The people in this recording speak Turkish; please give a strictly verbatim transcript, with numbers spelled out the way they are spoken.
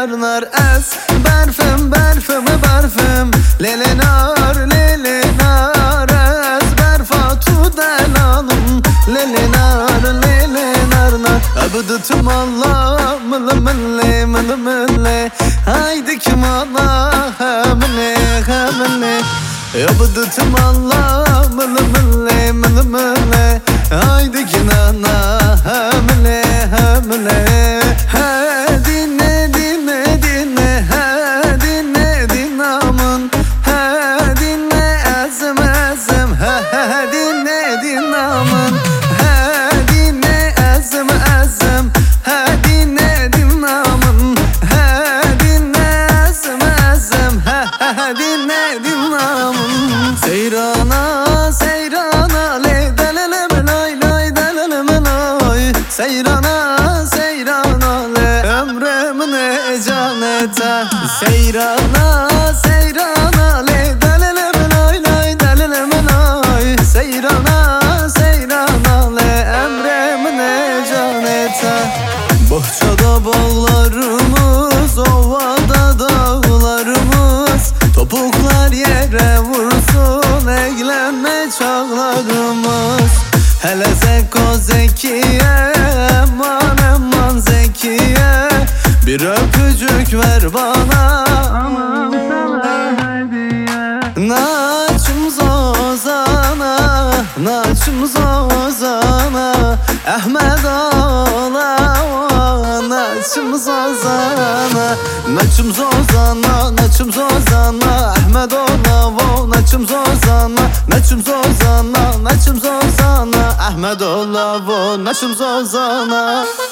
nar nar es berfim berfim berfim lele nar lele nar es berfatu delalım lele nar lele nar nar abdütüm Allah mılı mılı mılı mılı haydi kim Allah hamle hamle abdütüm Allah mılı mılı mılı mılı haydi ki nana hamle hamle ha dinle dinle dinle ha dinle dinamın ha dinle azım azım ha ha dinle dinamın ha dinle azım azım ha dinle dinamın ha dinle azım azım ha ha dinle dinamın seyrana seyrana le delelem lay lay delelem lay seyrana seyrana le ömrümün ecanete seyrana seyrana le delelem lay lay delelem lay seyrana seyrana le ömrümün ecanete bahçada bağlarımız ovada dağlarımız topuklar yere vursun eğlenme çağlarımız hele zeko zekiye aman aman zekiye bir öpücük ver bana aman sana hediye naçım zozana naçım zozana Ahmet ola naçım zozana naçım zozana naçım zozana Ahmet ola naçım zozana naçım zozana naçım zozana Ahmet ola naçım zozana